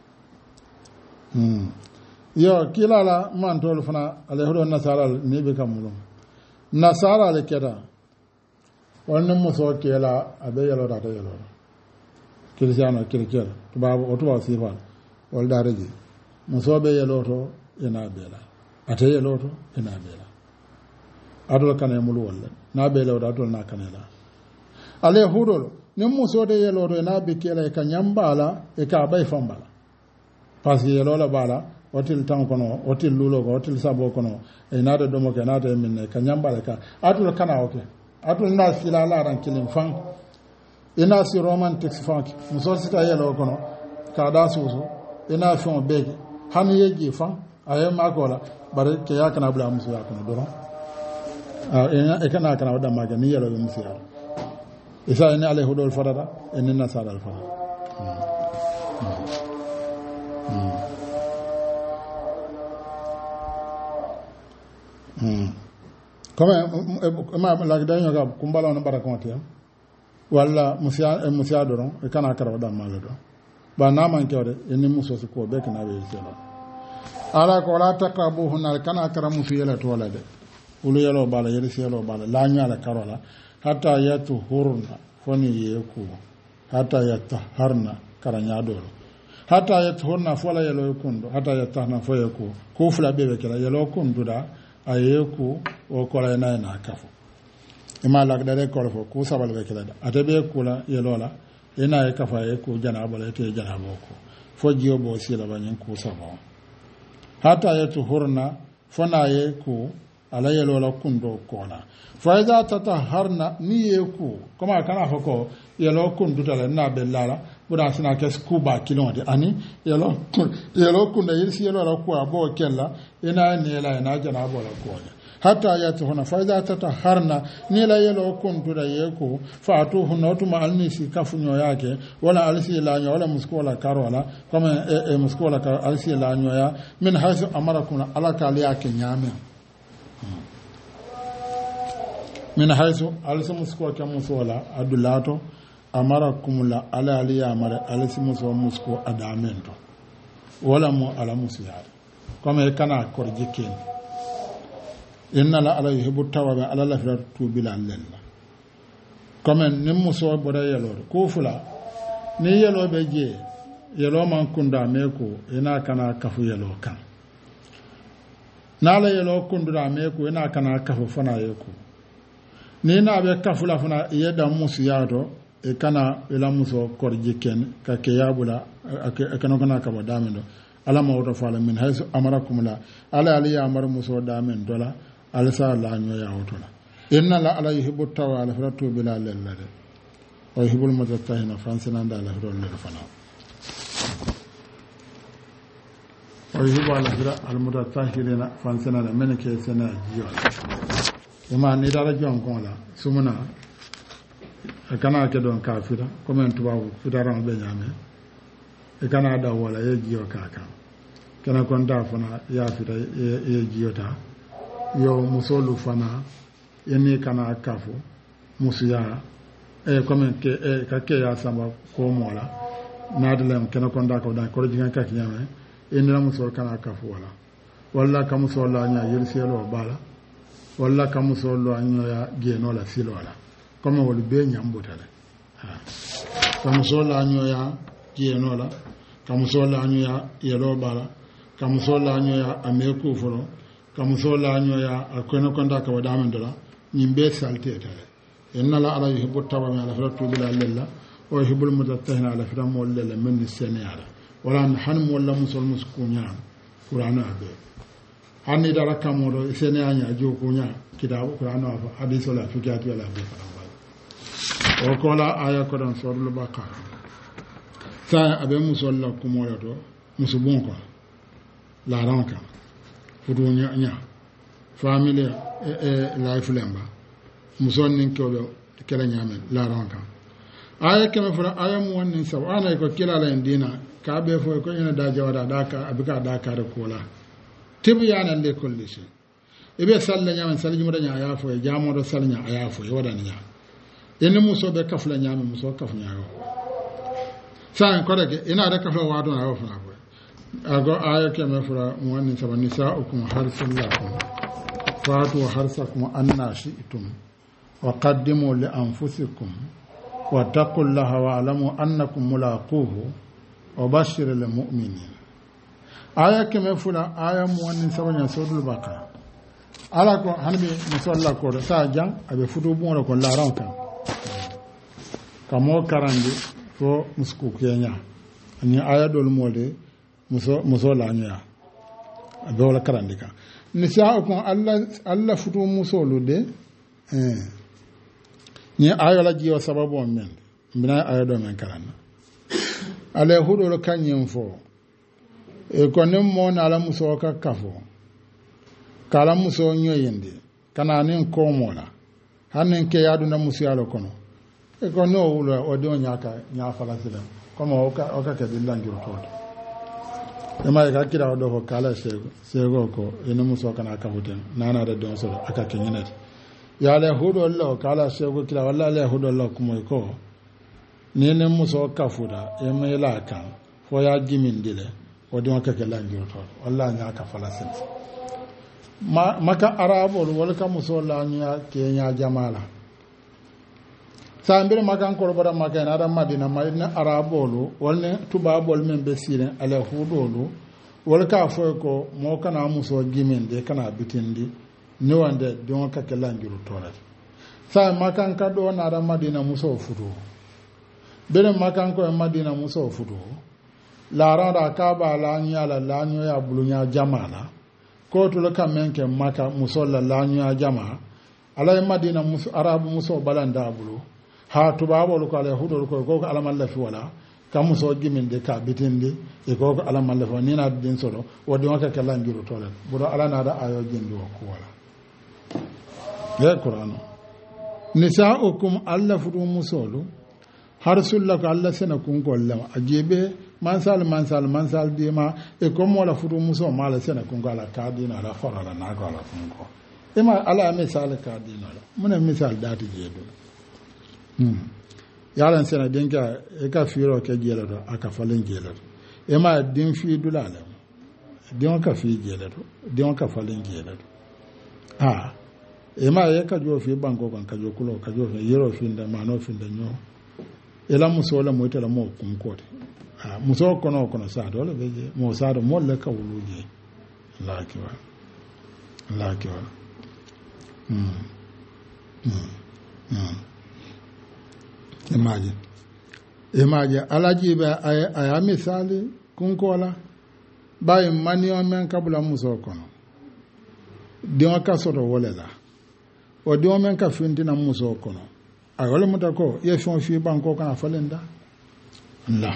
hmm yo kilala man tol fana ala hodo nasara ni be kamulo nasara le keda wannan muso kela abe yalo da ta yalo kirisiano kirikel tubabu otuba sifa wal daraji muso be yalo to ina bela ate yalo to ina bela adol kana mulu walla na bela da adol na kanela ale hudolo nim muso de yalo to ina be kela ka nyambala e ka bay fambala parce yalo la bala otil tan kono otil lulo ko otil sabo kono e nada domo ke nada minne ka nyambale ka atul kana oke atul na sila la ran kilin fan ina si romantic fan muso sita yelo kono ka da suso ina fon bege han yeji fan aye makola bare ke ya kana bula muso ya kono doron a ina e kana kana wada maga ni yelo muso ya isa ina ale hudol farada ina sara al farada comme ma la dañu ga kumbalo no barakonti walla musia musia doron e kana kara wada malo do ba na man kewde eni muso ko be kana be selo ala ko la taqabu hunal kana kara musiyela to wala de ulu yelo bala yeli selo bala la nyala karola hatta yatu hurna foni yeku hatta yataharna karanya dolo hatta yatu hurna fola yelo kundo hatta yatahna foyeku ko fula be be kala yelo kundo da ayeku o kola na na kafo ima lak dare ko fo ku sabal be kala atabe kula yelola ina e kafa e ku janaba le te janaba ko fo jiyo bo sila banyen ku sabo hata yetu hurna fona ye ku ala yelola kundo kona fa iza tataharna ni ye ku kama kana fo ko yelo kundu tala na be lala buda sina kes kuba kilonde ani yelo yelo kunda yirsi yelo la ko abo kella ina ne la ina janaba la ko hatta yatu huna fa iza tataharna ni la yelo kundu da yeko fa atu huna to ma alnisi kafunyo yake wala alisi la nyo wala muskola karola kama e, e muskola ka alisi la nyo ya min hasu amarakuna alaka yake nyame min hasu alisi muskola ka musola adulato amarakum la ala ali amara alisi muso musko adamento wala mo ala musiyar kama kana korjikin inna la ala yuhibbu tawaba ala la firar tubila lalla kama nim muso bora yelo ko fula ni yelo be je yelo man kunda meko ina kana kafu yelo kan nala yelo kundura meko ina kana kafu fana yeko ni na be kafu la fana yeda musiyado e kana ila muso korjiken ka ke yabula e kana kana ka badamendo ala mawdo fala min haythu amarakum la ala ali amar muso damen dola alsa la nyo ya hotola inna la ala yuhibbu tawala firatu bila lallade wa yuhibbul mutatahhina fansina da la firatu lil fana wa yuhibbu ala fira al mutatahhina fansina da men ke sana jiyo ima ni dara jon kon la sumuna kana ke don kafira comme tubabu fitaran be nyame e kana da wala ye jiyo kaka kana kon da fana ya fita ye jiyo ta yo musolu fana yeni kana kafo musuya e comme ke e ka ke ya samba ko mola naadilem kene konda ko dan ko jigan kak nyame indira musol kana kafu wala walla kamusol la nya yelselo bala walla kamusol lo anyoya geno la silo wala comme wol be nyambutale ha kamusol la anyoya geno la kamusol la anyoya yelo bala kamusol la anyoya ameku foro kamusol la anyoya akono konda ka wadamen dola nyimbe salte tale inna la ala yuhibbu tawama ala faratu bila lillah wa yuhibbul mutatahhina ala firam wala min seniyara wala han wala musol muskunya qur'ana be hanni dara kamoro seniyanya jokunya kitabu qur'ana wa hadith wala fikati wala be fara o kola aya ko don sorlu baqara sa abe musol la kumola to musubun ko la ranka fudu nya nya family e life lemba muson nin ko kala nyamen la ranka aya kema fura aya mu wannan saw ana ko kila la dina ka be fo ko ina da jawada da ka abika da ka da kola tibyana le kulli shi ibe salla nyamen salji mudanya aya fo e jamo do salnya aya fo e wadani nya en muso be kafla nyamen muso kaf nyaago sa ko de ina da kafla wado na wa funa ko ago aya kema fura mu wannan saw nisaukum harsullakum fatu harsakum annashitum wa qaddimu li anfusikum واتقوا الله واعلموا انكم ملاقوه وبشر المؤمنين آية كما فلا آية موانين سوانيا سورة البقرة على كو هنبي مسلا كو ساجان ابي فدو بون ko laranka kamo karande fo musku kenya ni aya dol mode muso muso lanya abe wala karande ka ni sa ko alla alla futu muso lude eh ni ayo la jiyo sababu men mbina ayo do men karanna ale hudo lo kanyen fo e ko nem mo na la muso ka kafo kala muso nyoyende kana nin ko mola hanen ke yadu na muso yalo kono e ko no wulo o de nyaka nya fala sila como o ka o ka ke dilan juro to e mai ka kira do ko kala sego sego ko ene muso kana ka huden nana da don so aka ke nyinati ya le hudo lo kala sego kila walla le hudo lo kuma ko nene muso kafuda e me la kan fo ya jimindile o de ka ke lan juro to walla nya ka fala sila ma maka arabo wala ka muso la nya ke nya jamala sambir makan ko bara makan ara madina madina arabo wala tubabol men be sire ala hudolo wala ka fo ko mo kana muso jiminde kana bitindi ni wande don ka ke lanjuru tore sa makan ka do na ara madina muso fudo bere makan ko madina muso fudo la rada ka ba la nya la la nya ya bulunya jamala ko to ka men ke maka muso la la nya jama ala madina muso arabu muso balanda bulu ha tubabo ko ala hudo ko ko alamalla fi wala kam muso giminde ka bitinde e ko alamalla fa ni na din soro wodi waka ka lanjuru tole buro ala na da ayo jindi ko wala ya qur'an nisaukum alla fudu musolu harsullaka alla sena kun gollama ajebe mansal mansal mansal dima e ko mo la fudu muso mala sena kun gala ka dina la farala na gala kun ko e ma ala misal ka dina mun misal dati jedo hmm yalan sena denka e ka firo ke jela do aka falen jela e ma din fi dulala din ka fi jela do din ka falen jela do ah e ma e ka jo fi banko kan ka jo kulo ka jo yero fi nda mano fi nda nyo e la muso la mo tela mo kum ko ah muso kono kono sa do le beje mo sa do mo le ka wuluje la kiwa la kiwa hmm hmm hmm imaje imaje alaji be ay ay misali kunkola bay manio men kabula muso kono diwa ka soto wolela o diwa men ka findina muso kono ay wala mutako ye fon fi banko kana falenda la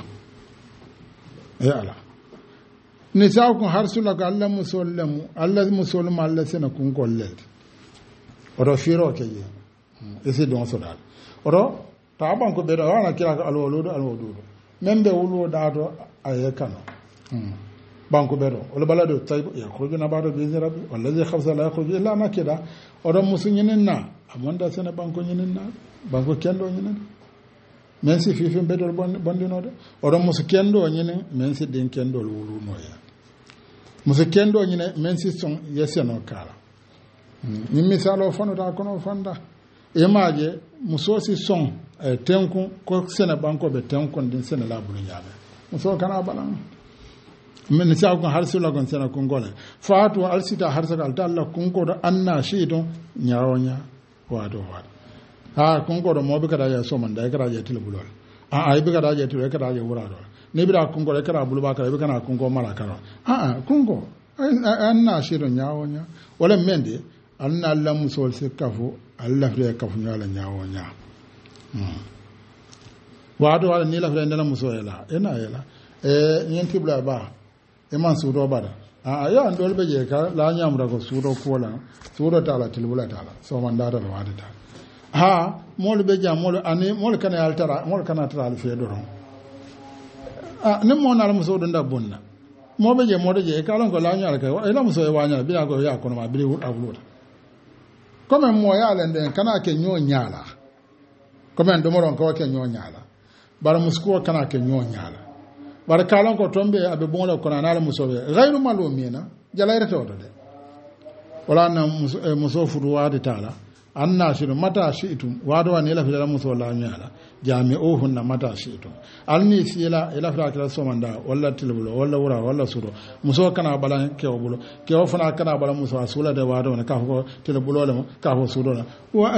e ala ni saw ko harsula ka alla musollamu alla musolma alla sena kunkolle oro firo ke ye ese don so dal oro ta banko be do wana kira alwoludo alwoludo membe wulu daado ayekano hmm banko be do wala balado tayib ya khuruju na baado bi rabbi wallazi khafsa la yakhruju illa makida odo musunyinin na amonda sene banko nyinin na banko kendo nyinin men si fifin bedol bondinode oɗon muso kendo ñine men si ɗin kendol wulunoya muso kendo ñine men si son yeseno kala min misal o fanuta kono fanda emaje muso si son e tenku ko sene bankoɓe tenkon din sene labulu ñaame muso kana balan min sa ko har sula gon sene ko ngole faatu alsita har saka alta Allah kunko do anna shiito ñawoña waado waado ha kunko do mobe kada ya so man da kada ya tilbulol a ay bi kada ya tilbulol kada ya wurado ne bi da kunko da kada bulu ba kada bi kana kunko mala karo a a kunko anna shiito ñawoña wala mende anna Allah musol se kafu Allah fre kafu ñala ñawoña waado wala ni la fre ndana muso yela ena yela e ñenti bla ba e man suudo bada a ya ndol be je ka la nyamra ko suudo ko la suudo tala tilbula tala so man data do wadata ha mol be jam mol ani mol kana altara mol kana tara fe do ron a ne mo na muso do ndabonna mo be je mo de je ka lon ko la nyala ka e la muso e wanya bi na ko ya ko ma bi wu awluta comme mo ya le den kana ke nyo nyala comme ndo mo ron ko ke nyo nyala bar musko kana ke nyo nyala bar kalon ko tombe abe bonla ko na ala musobe ghairu malumina jalaire to de wala na muso fudu wadi tala anna shiru mata shiitum wado wa ne la fila muso la nyala jami'uhun na mata shiitum alni sila ila fila kala somanda wala tilbulo wala wura wala suro muso kana balan ke obulo ke ofana kana balan muso asula de wado na ka ko tilbulo le ka ko suro na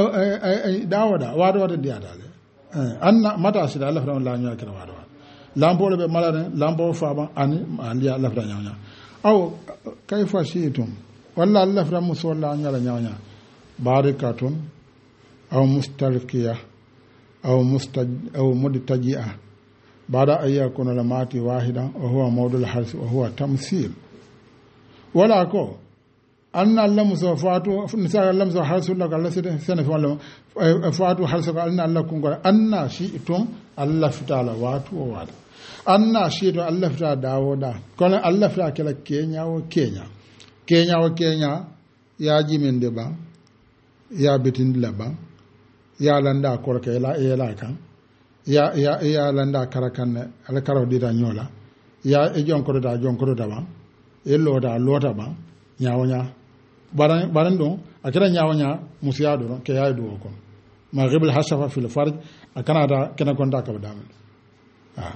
dawada wado wada dia dale anna mata shira ala fila la nyala kala wado lampo be malade lampo faba ani aliya lafra nyanya aw kayfa shiitum walla lafra muso la nyala nyanya barikatun aw mustalqiya aw mustaj aw mudtaji'a bada ayyakuna lamati wahidan wa huwa mawdul harsi wa huwa tamsil wala ko anna lam safatu nisa lam sa harsu la kala sana fa fatu harsu anna lakum anna shi'tum Allah fitala watu o wada anna shi'tum Allah fitala dawoda kono Allah fitala kala Kenya o Kenya Kenya o Kenya ya jimin de ba ya bitin laba ya landa korka ila ila kan ya ya ya landa karakan ala karo dida nyola ya e jonkoro da jonkoro da ba e loda lota ba nyawonya baran baran don akira nyawonya musiya do ke ya do ko maghrib al hasafa fil farj akana da kana konta ka badam ah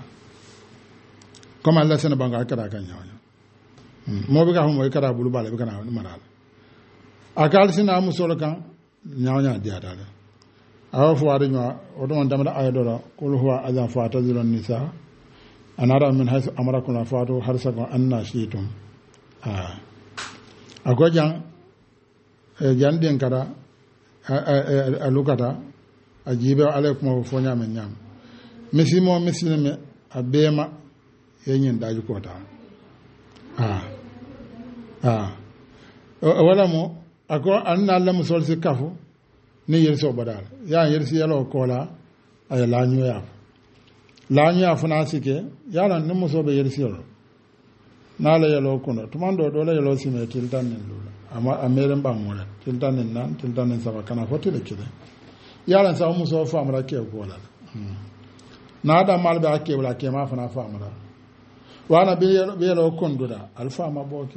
comme Allah sana banga akara kan nyawonya mo be ga mo kara bulu bale be kana maral akal sina musolo kan nyawonya dia dale awa fuwari ñoa oto man damata aya dora qul huwa adan fa'tazilu nisa anara min haythu amarakum la fatu harsakum anna shi'tum ah ako jang e janden kada a lukata a jibe alaykum fo nyame nyam misimo misinme a bema yenyin daji kota ah ah wala mo ako anna lam solsi kafu ni yerso badal ya yersi yalo kola ay lañu ya lañu ya fana sike yala ni muso be yersi yalo nala yalo kono tumando do la yalo sime tiltan nen lula ama amere mba mola tiltan nen nan tiltan nen saba kana fotile kide yala sa muso fa amra ke kola na da malbe ake wala ke ma fana fa amra wana be yalo konduda alfa ma boke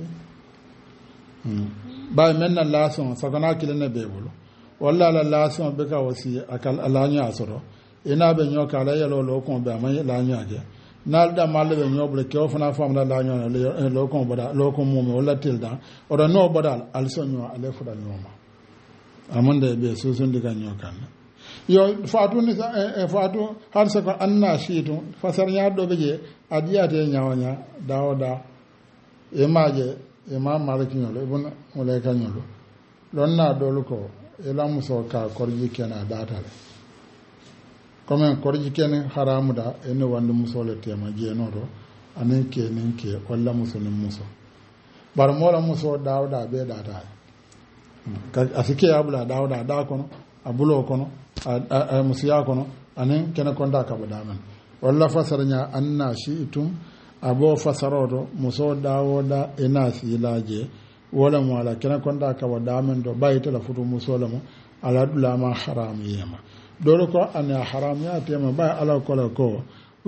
bay menna lason sagana kilene bebulu walla la lason be ka wasi akal alanya asoro ina be nyoka la yelo lo kon be amay lanya je nalda malle be nyoble ke ofana famda lanya lo kon boda lo kon mum walla tilda oda no bodal alsonyo ale fuda nyoma amande be susun diga nyokan yo fatu ni fatu har sa ko anna shitu fasar nya do be je adiyate nyawanya dawoda e maje e ma malaki nyolo ibn mulaka nyolo lonna dolu ko ela muso ka korji kena datale comme korji kene haramu da ene wande muso le tema jeno do anen ke nen ke walla muso nen muso bar mola muso dawda be data ka asike abula dawda da kono abulo kono a musiya kono anen kene konda ka badaman walla fasarnya anna shi'tum abo fasarodo muso dawoda enasi ilaje wala wala kena konda ka wadamen do bayita la futu musolamo ala dula ma haram yema dole ko an haram ya tema ba ala ko ko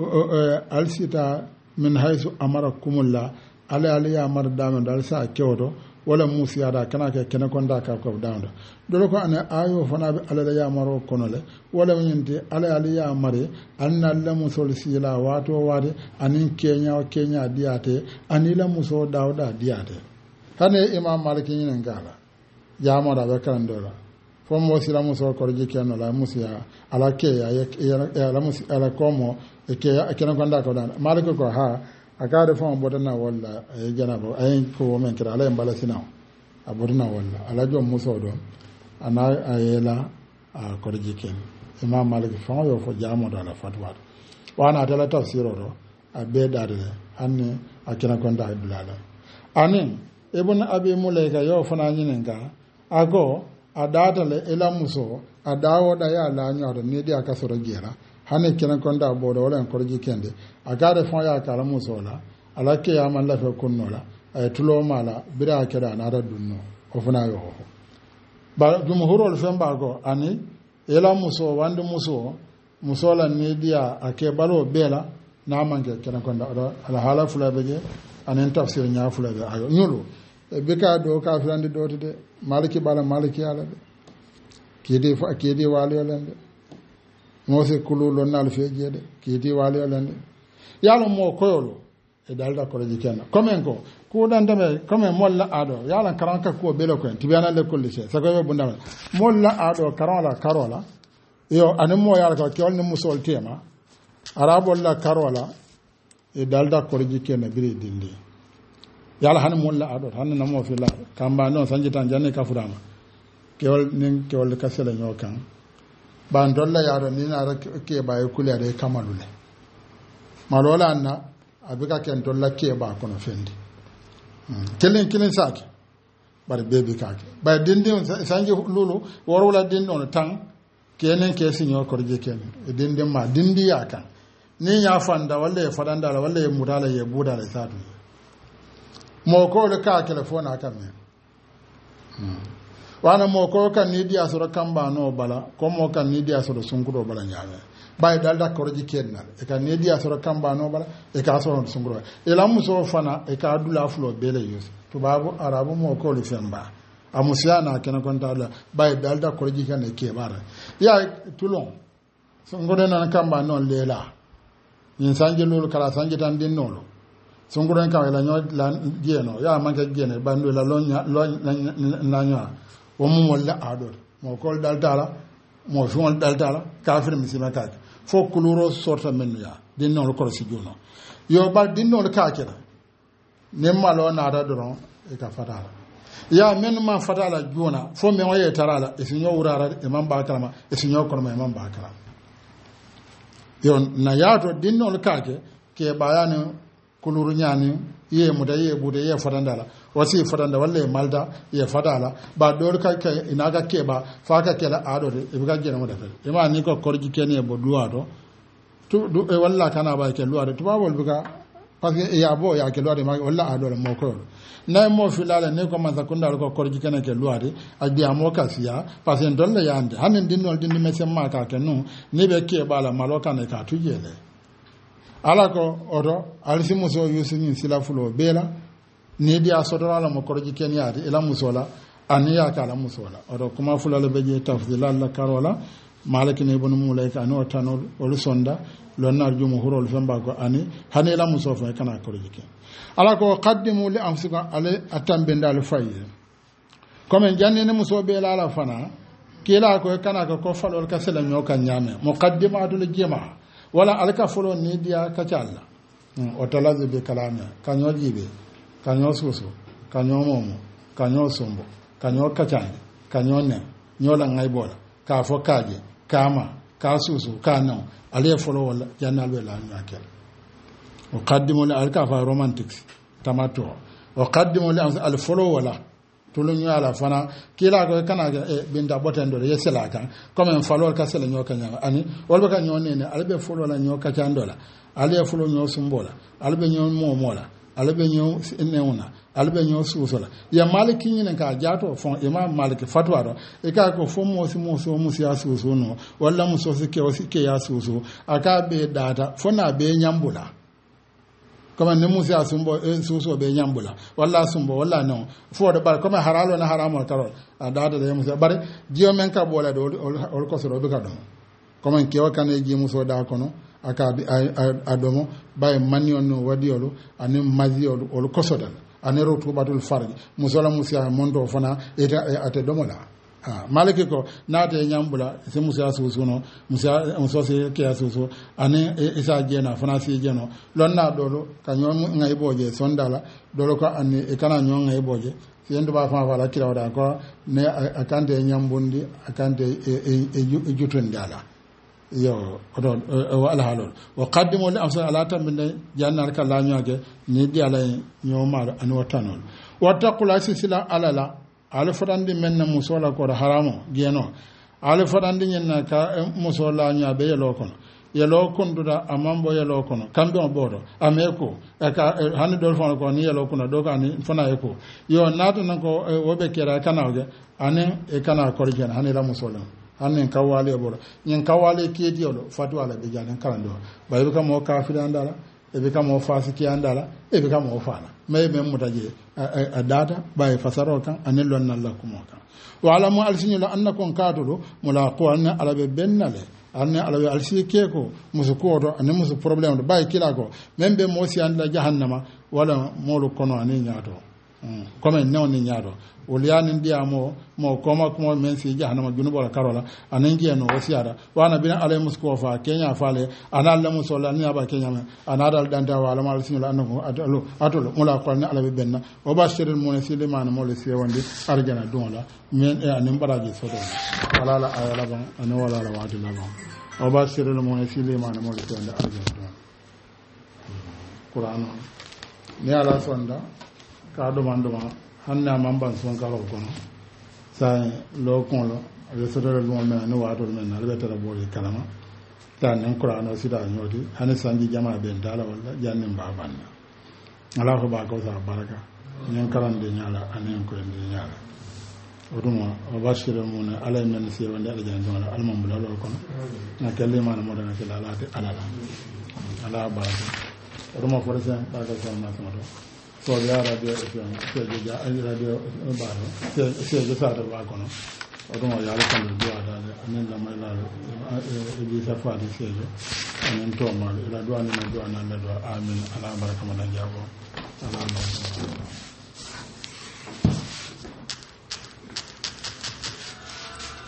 alsita min haythu amarakumullah ala ala ya mar dama dal sa kewdo wala musiya da kana ke kene konda ka ko dawda dole ko an ayo fana be ala ya maro konole wala nyinte ala ala ya mare anna la musul sila wato wade anin kenya o kenya diate anila muso dawda diate hane imam maliki nyin ngala jamo da be kan dola fo mo sila muso ko je keno la musiya ala ke ya ala musi ala komo e ke kene konda ko dawda maliki ko ha akade fon bodana walla e janaba ay ko men kira ala mbala sinaw abodana walla ala jom muso do ana ayela a korji ken imam malik fon yo fo jamo da la fatwa wana tala tafsiro do abe dare anne akina konda ibulala anin ibn abi mulaika yo fana nyinenga ago adata le ela muso adawo da ya la nyaado ni dia kasoro gera hane kena konda bodo wala korji kende agare fon ya kala musola ala ke ya man la fe kunnola ay tulo mala bira keda na da dunno o fana yo ba jumhurul femba go ani ela muso wande muso musola ni dia ake balo bela na manke kena konda ala hala fula beje anen tafsir nya fula be ayo nyulu e bika do ka filande do de maliki bala maliki ala be kede fa kede wali olande mose kululo nal fejeede kiiti wali olande yalo mo koyolo e dalda ko leji kenna comme ko ko dan dame comme molla ado yala karanka ko belo ko tibana le kolli se sago be bundama molla ado karola karola yo animo yala ko ke wonni musol tema arabo la karola e dalda ko leji kenna biri dindi yala han molla ado han namo fi la kamba non sanji tan janne ka fudama kewol nin kewol kasela nyokan ban dolla yaro ni na ke ba kule da kamalule malola anna abika ken dolla ke ba kono fendi kelen kelen saki bar bebi kake ba dindin sanji lulu worwala dindon tan kenen ke sinyo korje ken dindin ma dindi yakan ni ya fanda walla ya fadanda walla ya mudala ya budala sadu mo ko le ka telefone aka me wana mo ko kan ni dia soro kamba no bala ko mo kan ni dia soro sunkudo bala nyaame bay dalda korji kenna e kan ni dia soro kamba no bala e ka soro sunkudo e la muso fana e ka dula fulo bele yus tubabu arabu mo ko le femba amusiana kenan kon dala bay dalda korji kan e ke bara ya tulon sunkudo nan kamba no lela yin sanje lolu kala sanje tan din nolo sunkudo kan la nyo la jeno ya manke jene bandu la lonya lonya wo mo wala ador mo kol dal dala mo fon dal dala kafir misima ka fo kuluro sorta men ya din non ko si jono yo ba din non ka kera ne malo na da doron e ka fatala ya men ma fatala jona fo me waye tarala e sinyo urara e man ba kalama e sinyo ko ma man ba kalama yo na yato din non ka ke ke bayani kuluru nyani ye muda ye bude ye fatandala wasi fatanda walle malda ye fatala ba dor ka ka inaga keba fa ka kela ado de e ga jena muda fel e ma ni ko korji kene bo duado tu du e walla kana ba ke luado tu ba wol buga parce que ya bo ya ke luado ma walla ado mo ko na mo filala ne ko man zakunda ko korji kene ke luade adi amo kasiya parce que don le yande hanin dinnol dinni mesem ma ka ke no ne be ke bala maloka ne ka tujele ala ko oto alisi muso yusini sila fulo bela ni dia sotola la mo korji kenyati ila musola aniya kala musola oto kuma fulo le beje tafdila la karola malaki ne ibn mulaika no tanol ol sonda lonna jumhurul famba ko ani hani la muso fa kana korji ken ala ko qaddimu li anfusikum ale atambendal fayyi comme janne ne muso bela la fana kila ko kana ko falol ka sela nyoka nyame muqaddimatul jama wala alka folo ni dia kacalla o talaze be kalama kanyo jibe kanyo susu kanyo momo kanyo sombo kanyo kacande kanyo ne nyola ngai bola ka fo kaje kama ka susu kano ale folo wala jannal be la nyakel o qaddimu li alka fa romantics tamato o qaddimu li al folo wala tulu nyala fana kila ko kana e binda botendo ye sela kan comme en falol ka sela nyoka nyama ani wolbe ka nyone ne albe folo la nyoka chandola ale folo nyo sumbola albe nyo mo mola albe nyo neuna albe nyo susola ya maliki nyine ka jato fon imam maliki fatwa do e ka ko fon mo si mo so mo si asuso no walla mo so si ke o si ke ya suso aka be data fona be nyambula comme ne musi asumbo e suso be nyambula walla sumbo walla non fo de bar comme haralo na haramo karol a data de musi bare jio men ka bola do o ko so be ka do comme ke o kan e ji muso da kono aka bi adomo bay manion no wadiolo anim maziolo o ko so dal anero tubatul farji musola musia mondo fana eta ate domola ah maliki ko naate nyambula se musia susuno musia muso se ke asuso ane isa jena fana si jeno lonna dolo kanyo ngai boje sondala dolo ko ane e kana nyo ngai boje yendo ba fa wala kila wada ko ne akante nyambundi akante e jutun dala yo odo wala halol wa qaddimu li amsal ala tambinde jannar kala nyoage ni di ala nyoma an watanol wattaqula sila alala ala fadandi menna musola ko haramo geno ala fadandi nyenna ka musola nyabe yelo kono yelo konduda amambo yelo kono kambe obodo ameko aka hani dol fona ko ni yelo kono do kan fona eko yo nato nanko wobe kera kanawge ane e kana korjen hani la musola hannen kawale boro nyen kawale keti yolo fatu ala be janen kalando baybe kam o kafira andala e be kam o fasiki andala e be kam o fala may be mutaje a data bay fasaro kan anen lon nalla ko mo kan wa alamu alsinyu annakum katulu mulaqu anna ala be bennale anna ala be alsi keko musu kodo anen musu problem do bay kila ko membe mo si andala jahannama wala molu kono anen nyaato comme non ni nyaato woliyanin ndiya mo mo koma kuma men si jahannama junubo la karola anan giya no wasiara wana bina alay musko fa kenya fale anal la musola ni aba kenya men anadal danta wala mal sinu la anako atolo atolo mula ko ni alabe benna o bashirul munasiliman mo le si wonde arjana donla men e anan baraji sodo wala la ayala ban an wala la wadi la ban o bashirul munasiliman mo le si wonde arjana don qur'an ni ala sonda ka do manduma hanna mamban son kala kono sa lo kono le sotore lo men no wato men na le tara boli kalama ta nan qur'ano sida nyoti hané sanji jama ben dala wala jannim babanna ala ko ba ko sa baraka nyen karande nyala anen ko ndi nyala oduma o bashira mun ala men si wonde ala jan dona almam bula lo kono na kalima na modana kala ala ala ala baraka oduma ko resen ba ko sa na sama so ya radio so ja radio baro so so sa da ba kono oduma ya la kan do ada anen la mai la e bi sa fa di sejo anen to ma la do anen do anen la do amin ala baraka ma dan jabo ala